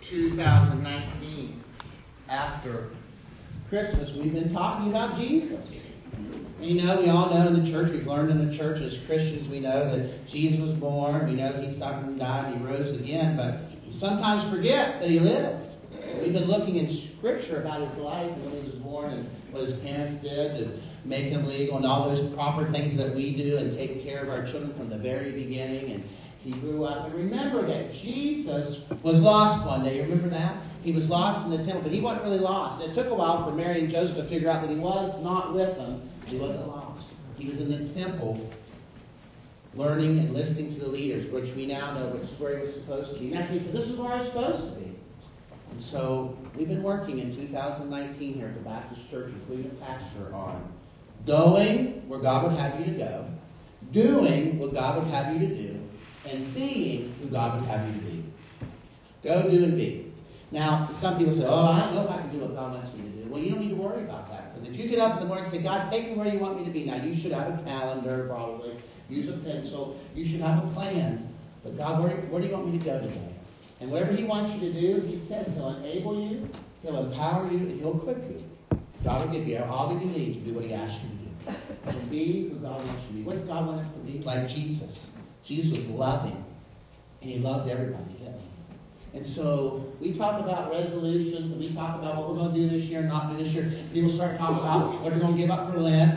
2019, after Christmas, we've been talking about Jesus. And we all know in the church, we've learned in the church as Christians, we know that Jesus was born, we know he suffered and died, and he rose again, but we sometimes forget that he lived. We've been looking in Scripture about his life and when he was born and what his parents did to make him legal and all those proper things that we do and take care of our children from the very beginning. And he grew up. And remember that Jesus was lost one day. You remember that? He was lost in the temple, but he wasn't really lost. It took a while for Mary and Joseph to figure out that he was not with them. He wasn't lost. He was in the temple learning and listening to the leaders, which we now know which is where he was supposed to be. And actually, he said, this is where I was supposed to be. And so we've been working in 2019 here at the Baptist Church, including a pastor, on going where God would have you to go, doing what God would have you to do, and being who God would have you to be. Go, do, and be. Now, some people say, I don't know if I can do what God wants me to do. Well, you don't need to worry about that. Because if you get up in the morning and say, God, take me where you want me to be. now, you should have a calendar, probably. Use a pencil. You should have a plan. But God, where do you want me to go today? And whatever he wants you to do, he says he'll enable you, he'll empower you, and he'll equip you. God will give you all that you need to do what he asks you to do. And be who God wants you to be. What's God want us to be? Like Jesus. Jesus was loving. And he loved everybody, didn't he? And so we talk about resolutions, and we talk about what we're going to do this year and not do this year. People start talking about what they're going to give up for Lent.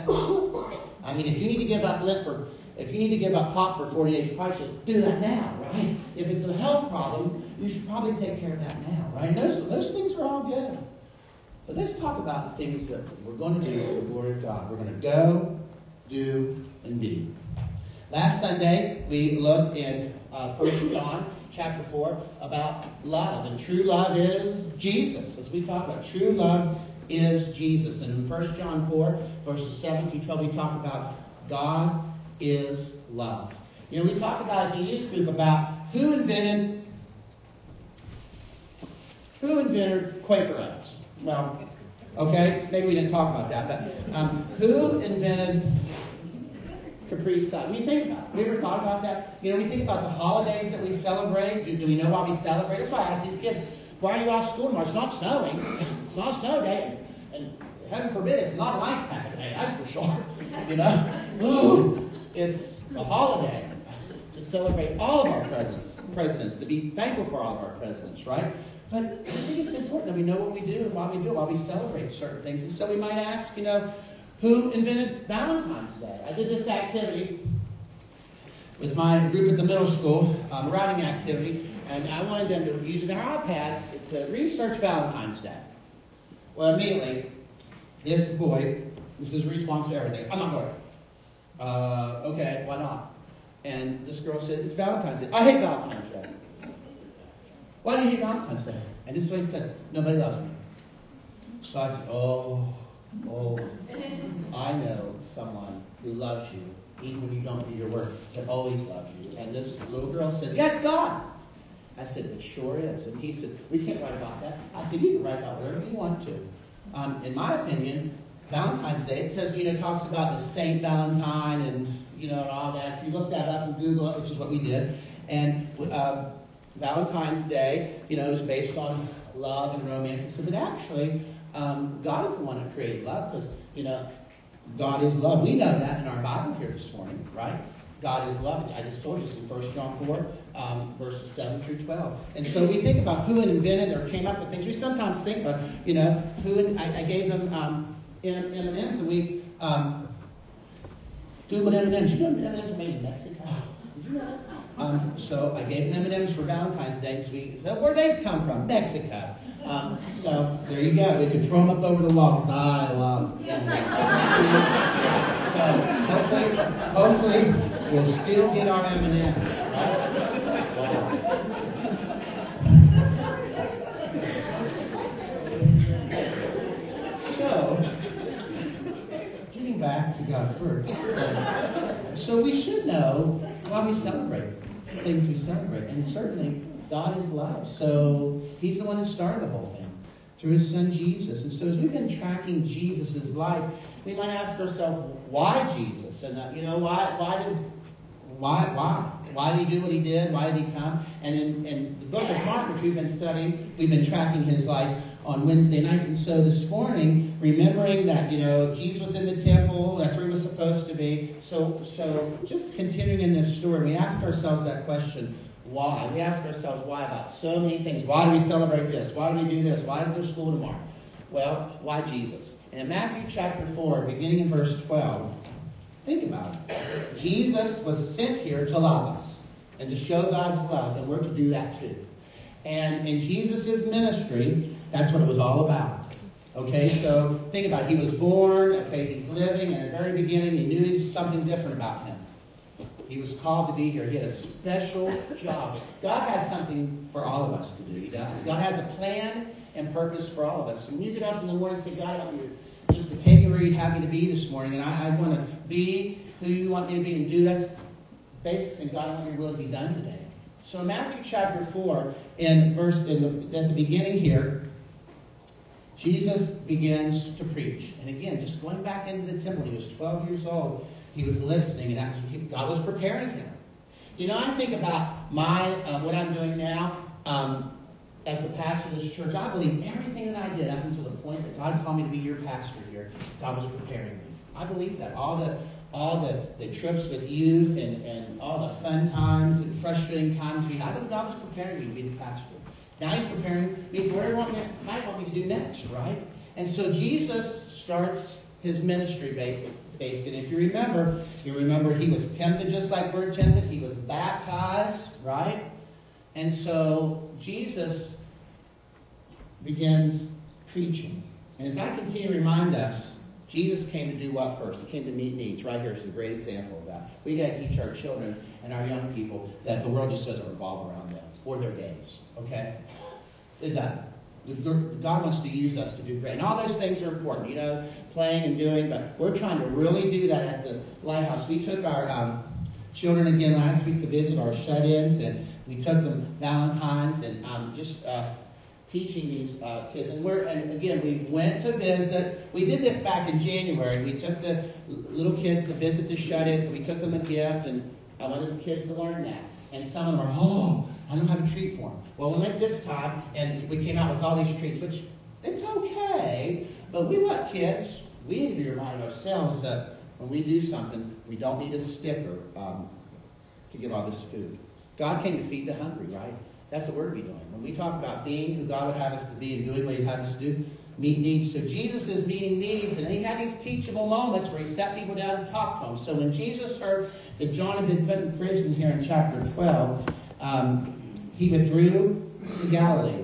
I mean, if you need to give up Lent if you need to give up pop for 40 days, you probably should do that now, right? If it's a health problem, you should probably take care of that now, right? Those things are all good. But let's talk about the things that we're going to do for the glory of God. We're going to go, do, and be. Last Sunday, we looked in 1 John chapter 4 about love. And true love is Jesus. As we talk about, true love is Jesus. And in 1 John 4, verses 7 through 12, we talk about God is love. We talked about in the youth group about who invented Quaker Oats. Well, okay, maybe we didn't talk about that, but who invented Capri Sun? We think about it. We ever thought about that? We think about the holidays that we celebrate. Do we know why we celebrate? That's why I ask these kids, why are you off school tomorrow? It's not snowing. It's not a snow day. And heaven forbid, it's not an ice pack day, that's for sure. Ooh, it's a holiday to celebrate all of our presidents, to be thankful for all of our presidents, right? But I think it's important that we know what we do and why we do it, why we celebrate certain things. And so we might ask, who invented Valentine's Day? I did this activity with my group at the middle school, a writing activity, and I wanted them to use their iPads to research Valentine's Day. Well, immediately, this boy, this is response to everything. I'm not going. Okay, why not? And this girl said, it's Valentine's Day. I hate Valentine's Day. Why do you hate Valentine's Day? And this is what he said, nobody loves me. So I said, oh, I know someone who loves you, even when you don't do your work, that always loves you. And this little girl says, yeah, it's God. I said, it sure is. And he said, we can't write about that. I said, you can write about whatever you want to. In my opinion, Valentine's Day, it says, talks about the Saint Valentine and, and all that. If you look that up and Google it, which is what we did, and Valentine's Day, is based on love and romance. But actually, God is the one who created love because, God is love. We know that in our Bible here this morning, right? God is love. I just told you it's in 1 John 4, verses 7 through 12. And so we think about who invented or came up with things. We sometimes think about, I gave them M&Ms, and we Googled M&Ms. You know M&Ms are made in Mexico? Did you know that? So I gave them M&Ms for Valentine's Day. So we said, where'd they come from? Mexico. So there you go. We could throw them up over the wall because I love M&Ms. So hopefully we'll still get our M&Ms. Right? Wow. So, getting back to God's Word. So we should know why we celebrate things we celebrate. And certainly, God is love. So He's the one who started the whole thing through His Son Jesus. And so as we've been tracking Jesus' life, we might ask ourselves, why Jesus? And why? Why did he do what he did? Why did he come? And in the book of Mark, which we've been studying, we've been tracking his life on Wednesday nights. And so this morning, remembering that, Jesus was in the temple, that's where he was supposed to be. So just continuing in this story, we ask ourselves that question, why? We ask ourselves why about so many things. Why do we celebrate this? Why do we do this? Why is there school tomorrow? Well, why Jesus? And in Matthew chapter 4, beginning in verse 12, think about it. Jesus was sent here to love us and to show God's love, and we're to do that too. And in Jesus' ministry, that's what it was all about. Okay, so think about it. He was born, okay, he's living, and at the very beginning he knew there was something different about him. He was called to be here. He had a special job. God has something for all of us to do. He does. God has a plan and purpose for all of us. So when you get up in the morning and say, God, I want you just to take me where you'd have me to be this morning, and I want to be who you want me to be and do, that's basically saying, God, I want your will to be done today. So in Matthew chapter 4, at the beginning here, Jesus begins to preach. And again, just going back into the temple, he was 12 years old. He was listening, and God was preparing him. I think about what I'm doing now as the pastor of this church. I believe everything that I did up until the point that God called me to be your pastor here, God was preparing me. I believe that. All the trips with youth and all the fun times and frustrating times I believe God was preparing me to be the pastor. Now he's preparing me for what he might want me to do next, right? And so Jesus starts his ministry based. And if you remember he was tempted just like we're tempted. He was baptized, right? And so Jesus begins preaching. And as I continue to remind us, Jesus came to do what first? He came to meet needs. Right here is a great example of that. We got to teach our children and our young people that the world just doesn't revolve around them or their games. Okay? It doesn't. God wants to use us to do great. And all those things are important, playing and doing, but we're trying to really do that at the Lighthouse. We took our children again last week to visit our shut-ins, and we took them Valentine's and teaching these kids. And again, we went to visit. We did this back in January. We took the little kids to visit the shut-ins, and we took them a gift, and I wanted the kids to learn that. And some of them are, I don't have a treat for them. Well, we went this time, and we came out with all these treats, which it's okay, but we want kids, we need to be reminding ourselves that when we do something, we don't need a sticker to get all this food. God came to feed the hungry, right? That's what we're to be doing. When we talk about being who God would have us to be and doing what he'd have us to do, meet needs. So Jesus is meeting needs, and he had these teachable moments where he sat people down and talked to them. So when Jesus heard that John had been put in prison here in chapter 12, he withdrew to Galilee.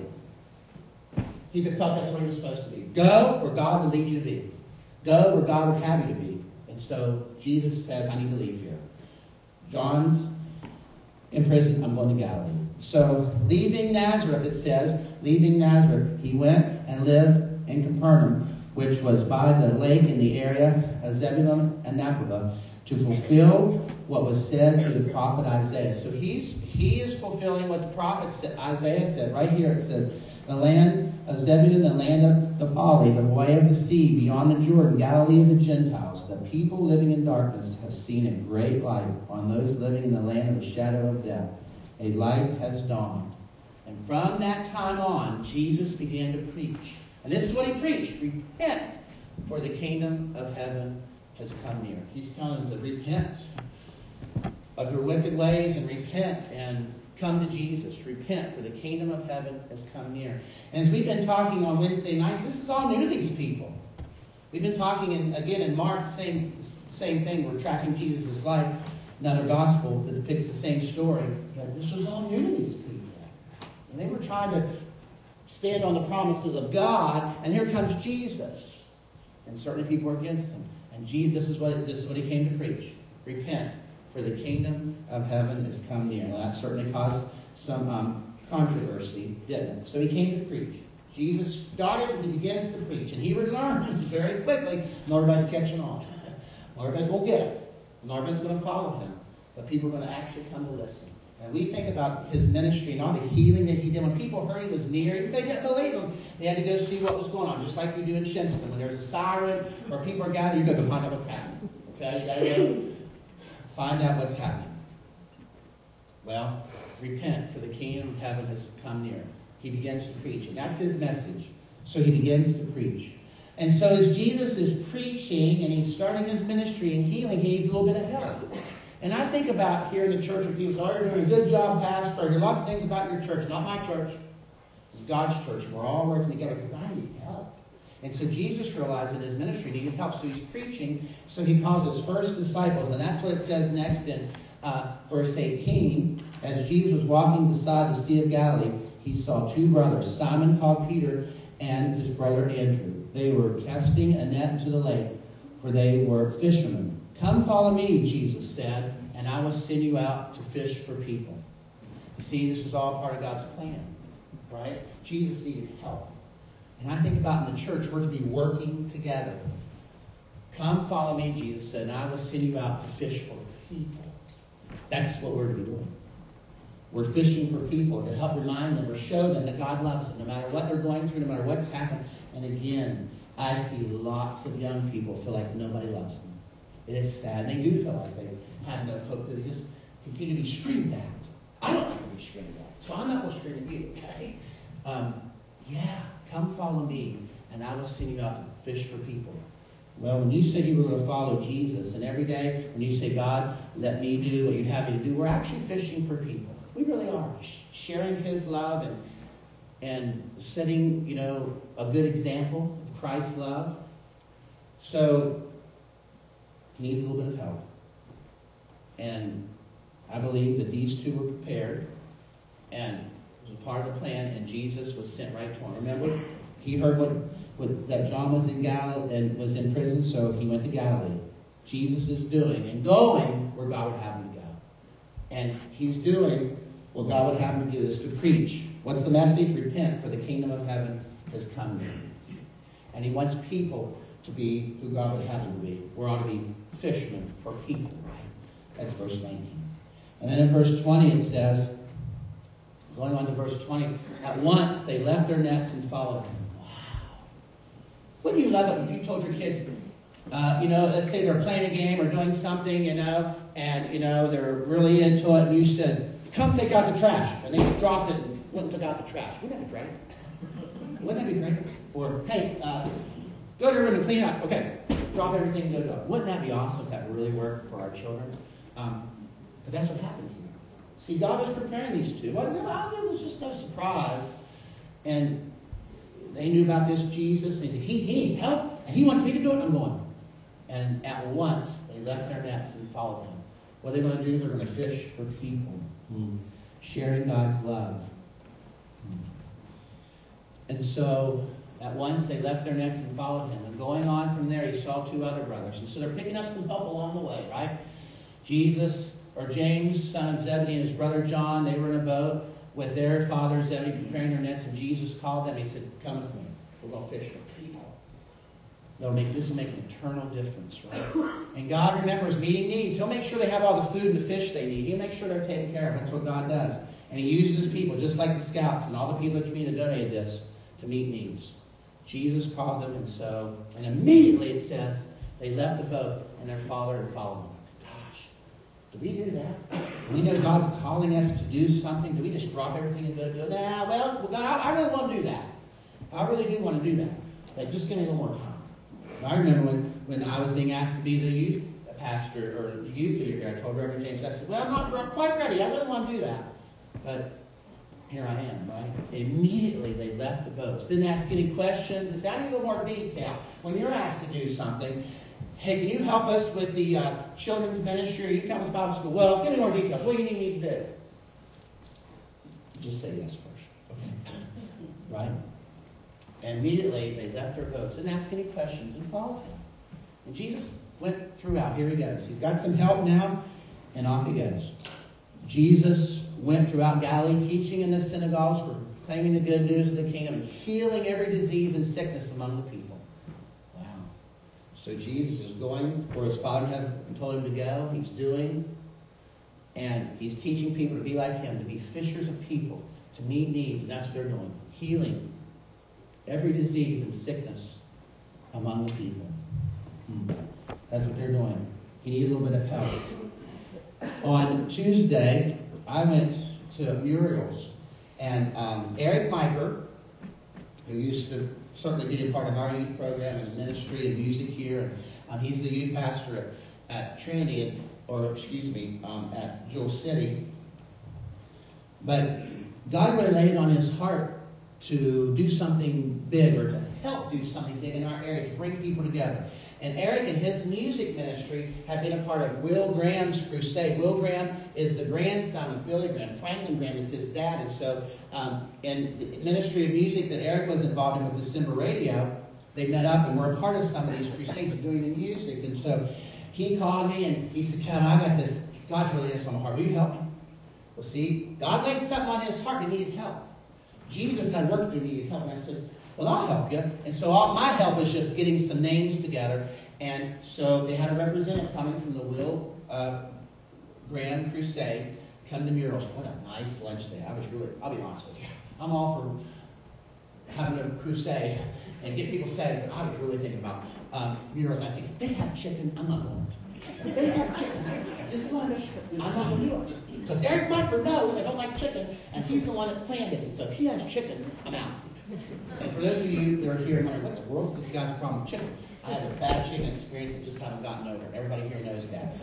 He thought that's where he was supposed to be. Go where God would lead you to be. Go where God would have you to be. And so Jesus says, I need to leave here. John's in prison. I'm going to Galilee. So leaving Nazareth, it says, leaving Nazareth, he went and lived in Capernaum, which was by the lake in the area of Zebulun and Naphtali, to fulfill what was said through the prophet Isaiah. So he is fulfilling what the prophet Isaiah said. Right here it says, the land of Zebulun, the land of Naphtali, the way of the sea, beyond the Jordan, Galilee of the Gentiles. The people living in darkness have seen a great light. On those living in the land of the shadow of death, a light has dawned. And from that time on, Jesus began to preach. And this is what he preached. Repent, for the kingdom of heaven has come near. He's telling them to repent of your wicked ways and repent and come to Jesus. Repent, for the kingdom of heaven has come near. And as we've been talking on Wednesday nights, this is all new to these people. We've been talking, again, in Mark, same thing. We're tracking Jesus' life. Another gospel that depicts the same story. But this was all new to these people. And they were trying to stand on the promises of God, and here comes Jesus. And certainly people are against him. And this is what he came to preach. Repent, for the kingdom of heaven has come near. Now that certainly caused some controversy, didn't it? So he came to preach. Jesus started and he begins to preach. And he would learn very quickly, not everybody's catching on. Not everybody's going to get it. Not everybody's going to follow him. But people are going to actually come to listen. And we think about his ministry and all the healing that he did. When people heard he was near, they didn't believe him. They had to go see what was going on, just like you do in Shinnston. When there's a siren or people are gathered, you got to find out what's happening. Okay? You got to go find out what's happening. Well, repent, for the kingdom of heaven has come near. He begins to preach, and that's his message. So he begins to preach. And so as Jesus is preaching and he's starting his ministry and healing, he needs a little bit of help. And I think about here in the church, and people say, oh, you're doing a good job, Pastor. I hear lots of things about your church. Not my church. This is God's church. We're all working together because I need help. And so Jesus realized that his ministry needed help. So he's preaching. So he calls his first disciples. And that's what it says next in verse 18. As Jesus was walking beside the Sea of Galilee, he saw two brothers, Simon called Peter and his brother Andrew. They were casting a net into the lake, for they were fishermen. Come follow me, Jesus said, and I will send you out to fish for people. You see, this is all part of God's plan, right? Jesus needed help. And I think about in the church, we're to be working together. Come follow me, Jesus said, and I will send you out to fish for people. That's what we're to be doing. We're fishing for people to help remind them or show them that God loves them, no matter what they're going through, no matter what's happened. And again, I see lots of young people feel like nobody loves them. It is sad. They do feel like they have no hope. They just continue to be screamed at. I don't like to be screamed at, so I'm not going to scream at you, okay? Come follow me, and I will send you out to fish for people. Well, when you said you were going to follow Jesus, and every day when you say, God, let me do what you'd have me to do, we're actually fishing for people. We really are. Sharing his love and setting, a good example of Christ's love. So he needs a little bit of help. And I believe that these two were prepared, and it was a part of the plan, and Jesus was sent right to him. Remember, he heard that John was in Galilee and was in prison, so he went to Galilee. Jesus is doing and going where God would have him to go. And he's doing what God would have him to do, is to preach. What's the message? Repent, for the kingdom of heaven has come near. And he wants people to be who God would have them to be. We're ought to be fishermen for people, right? That's verse 19. And then in verse 20 it says, going on to verse 20, at once they left their nets and followed him. Wow. Wouldn't you love it if you told your kids, let's say they're playing a game or doing something, and, they're really into it, and you said, come take out the trash. And they dropped it and went and took out the trash. Wouldn't that be great? Wouldn't that be great? Or, hey, go to your room and clean up. Okay, drop everything and go to it. Wouldn't that be awesome if that really worked for our children? But that's what happened here. See, God was preparing these two. Well, it was just no surprise. And they knew about this Jesus. And he needs help, and he wants me to do it. I'm going. And at once, they left their nets and followed him. What are they going to do? They're going to fish for people. Sharing God's love. And so, at once, they left their nets and followed him. And going on from there, he saw two other brothers. And so they're picking up some help along the way, right? James, son of Zebedee, and his brother John, they were in a boat with their father Zebedee preparing their nets, and Jesus called them. He said, come with me. We're going to fish for people. This will make an eternal difference, right? And God remembers meeting needs. He'll make sure they have all the food and the fish they need. He'll make sure they're taken care of. That's what God does. And he uses people, just like the scouts and all the people in the community that donated this, to meet needs. Jesus called them, and immediately it says, they left the boat, and their father had followed them. Do we do that? We know God's calling us to do something. Do we just drop everything and go do it? Nah, well, God, I really want to do that. I really do want to do that. But just give me a little more time. I remember when I was being asked to be the youth pastor or the youth leader here, I told Reverend James, I said, well, I'm not quite ready. I really want to do that. But here I am, right? Immediately they left the boats. Didn't ask any questions. It's adding a little more detail. When you're asked to do something, hey, can you help us with the children's ministry? Or you come to Bible school. Well, give me more details. What do you need me to do? Just say yes first. Okay. Right? And immediately they left their boats, didn't ask any questions, and followed him. And Jesus went throughout. Here he goes. He's got some help now, and off he goes. Jesus went throughout Galilee, teaching in the synagogues, proclaiming the good news of the kingdom, and healing every disease and sickness among the people. So Jesus is going where his Father had told him to go. He's doing, and he's teaching people to be like him, to be fishers of people, to meet needs, and that's what they're doing. Healing every disease and sickness among the people. That's what they're doing. He needs a little bit of help. On Tuesday, I went to Muriel's, and Eric Miper, who used to certainly be a part of our youth program and ministry and music here, and he's the youth pastor at Trinity, at Jewel City. But God really laid on his heart to do something big, or to help do something big in our area, to bring people together. And Eric and his music ministry have been a part of Will Graham's crusade. Will Graham is the grandson of Billy Graham. Franklin Graham is his dad. And so in the ministry of music that Eric was involved in with December Radio, they met up and were a part of some of these crusades doing the music. And so he called me and he said, Kevin, I got this. God's really this on my heart. Will you help me? Well, see, God laid something on his heart. He needed help. Jesus had work to do, needed help. And I said, well, I'll help you. And so my help is just getting some names together. And so they had a representative coming from the Will Graham Crusade come to Muriel's. What a nice lunch day. I'll be honest with you, I'm all for having a crusade and get people saved, but I was really thinking about Muriel's. I think, if they have chicken, I'm not going to. If they have chicken, this lunch, I'm not going to do it. Because Eric Miper knows I don't like chicken, and he's the one that planned this. And so if he has chicken, I'm out. And for those of you that are here wondering, what the world's this guy's problem with chicken? I had a bad chicken experience and just haven't gotten over it. Everybody here knows that.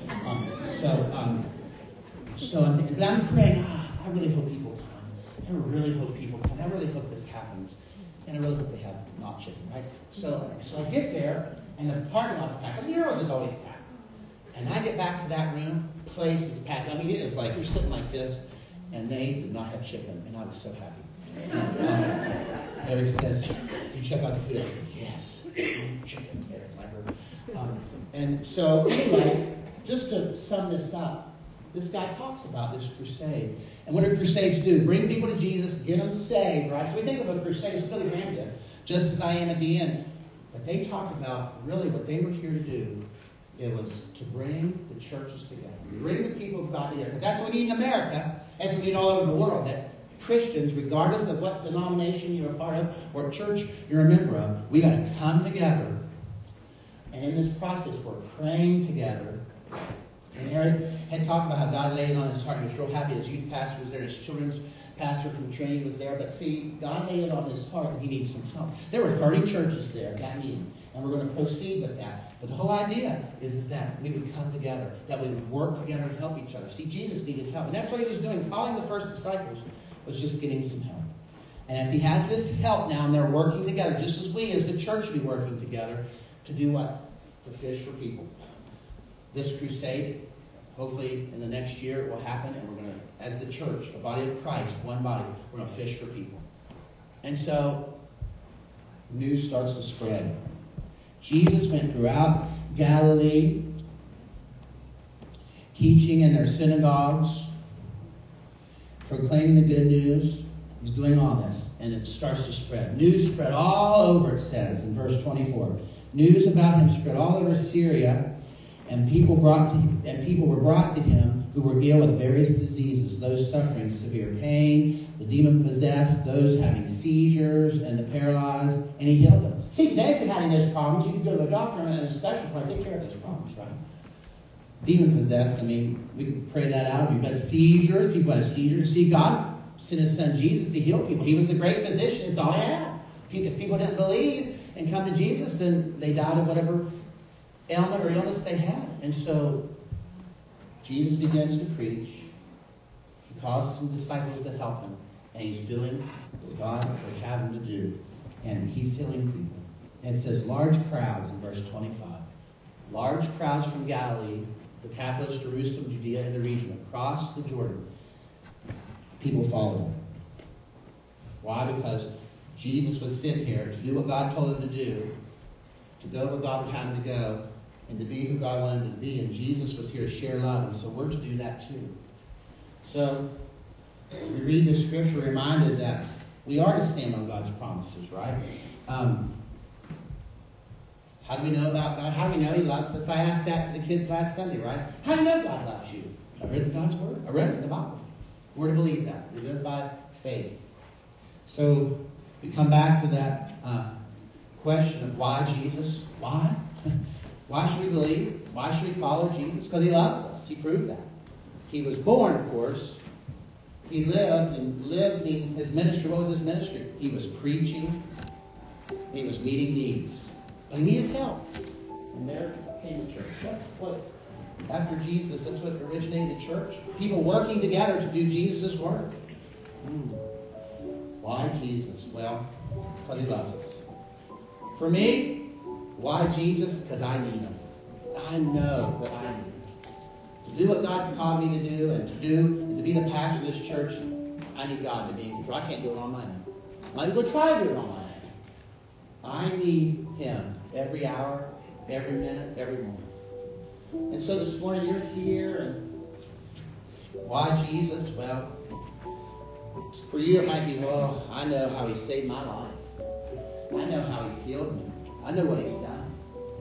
But I'm praying, I really hope people come. I really hope people come. I really hope this happens. And I really hope they have not chicken, right? So I get there, and the parking lot's packed. The Muriel's is always packed. And I get back to that room, place is packed. I mean, it is like, you're sitting like this, and they did not have chicken, and I was so happy. And, Eric says, "Did you check out the food?" I said, "Yes, chicken, Eric Miper." And so, anyway, just to sum this up, this guy talks about this crusade. And what do crusades do? Bring people to Jesus, get them saved, right? So we think of a crusade as Billy Graham did, just as I am at the end. But they talked about really what they were here to do. It was to bring the churches together. Bring the people of God together. Because that's what we need in America. That's what we need all over the world. That Christians, regardless of what denomination you're a part of or church you're a member of, we got to come together. And in this process, we're praying together. And Eric had talked about how God laid it on his heart. He was real happy. His youth pastor was there. His children's pastor from Trinity was there. But see, God laid it on his heart and he needs some help. There were 30 churches there at that meeting. And we're going to proceed with that. But the whole idea is that we would come together, that we would work together and help each other. See, Jesus needed help. And that's what he was doing. Calling the first disciples was just getting some help. And as he has this help now, and they're working together, just as we as the church be working together, to do what? To fish for people. This crusade, hopefully in the next year it will happen, and we're going to, as the church, the body of Christ, one body, we're going to fish for people. And so, news starts to spread. Jesus went throughout Galilee, teaching in their synagogues, proclaiming the good news. He's doing all this, and it starts to spread. News spread all over, it says in verse 24. News about him spread all over Syria, and people were brought to him who were ill with various diseases, those suffering severe pain, the demon-possessed, those having seizures, and the paralyzed, and he healed them. See, today if you're having those problems, you can go to a doctor and a specialist will take care of those problems, right? Demon-possessed, I mean, we can pray that out. You've got seizures, people have seizures. See, God sent his son Jesus to heal people. He was the great physician. It's all he had. If people didn't believe and come to Jesus, then they died of whatever ailment or illness they had. And so Jesus begins to preach. He calls some disciples to help him. And he's doing what God would have him to do. And he's healing people. And it says large crowds in verse 25. Large crowds from Galilee, the capital is Jerusalem, Judea, and the region, across the Jordan. People followed him. Why? Because Jesus was sent here to do what God told him to do, to go where God would have him to go, and to be who God wanted him to be. And Jesus was here to share love, and so we're to do that too. So, we read this scripture reminded that we are to stand on God's promises, right? How do we know about God? How do we know he loves us? I asked that to the kids last Sunday, right? How do you know God loves you? I read God's word. I read it in the Bible. We're to believe that. We live by faith. So we come back to that question of why Jesus? Why? Why should we believe? Why should we follow Jesus? Because he loves us. He proved that. He was born, of course, he lived, his ministry, what was his ministry? He was preaching. He was meeting needs. But he needed help. And there came the church. That's what, after Jesus, that's what originated the church. People working together to do Jesus' work. Why Jesus? Well, because he loves us. For me, why Jesus? Because I need him. I know that I need him. To do what God's called me to do, and to be the pastor of this church, I need God to be in control. I can't do it on my own. I'm not even going to try to do it on my own. I need him every hour, every minute, every moment. And so this morning you're here, and why Jesus? Well, for you it might be, well, I know how he saved my life. I know how he's healed me. I know what he's done.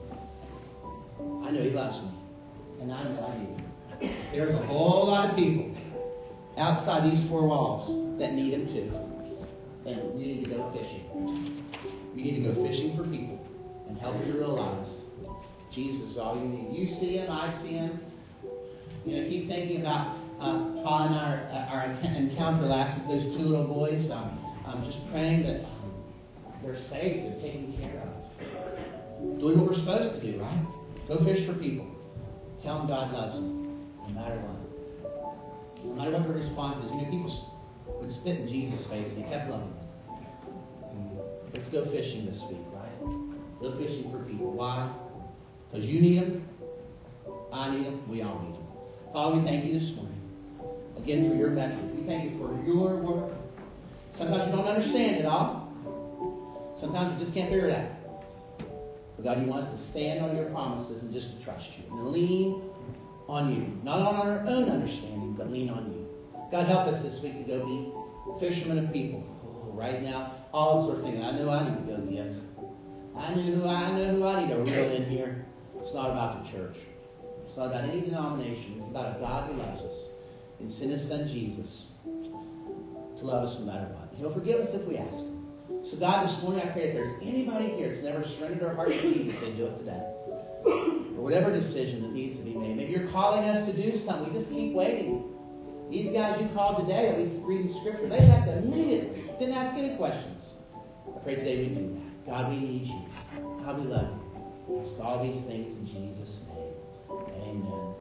I know he loves me. And I know I need him. There's a whole lot of people outside these four walls that need him too. And you need to go fishing. You need to go fishing for people and help you realize Jesus is all you need. You see him, I see him. You know, keep thinking about Paul and our encounter last week, those two little boys. I'm just praying that they're safe and taken care of. Doing what we're supposed to do, right? Go fish for people. Tell them God loves them, no matter what. No matter what their response is. You know, people would spit in Jesus' face, and he kept loving them. Let's go fishing this week, right? Go fishing for people. Why? Because you need them. I need them. We all need them. Father, we thank you this morning, again, for your message. We thank you for your word. Sometimes you don't understand it all. Sometimes you just can't figure it out. But God, you want us to stand on your promises and just to trust you and lean on you. Not on our own understanding, but lean on you. God, help us this week to go be fishermen of people. Oh, right now, all sorts of things. I know I need to go get. I know who I need to reel in here. It's not about the church. It's not about any denomination. It's about a God who loves us and sent his son Jesus to love us no matter what. He'll forgive us if we ask him. So God, this morning I pray if there's anybody here that's never surrendered their heart to Jesus, they do it today. Or whatever decision that needs to be made. Maybe you're calling us to do something. We just keep waiting. These guys you called today, at least reading Scripture, they left immediately. Didn't ask any questions. I pray today we do that. God, we need you. God, we love you. Ask all these things in Jesus' name. Amen.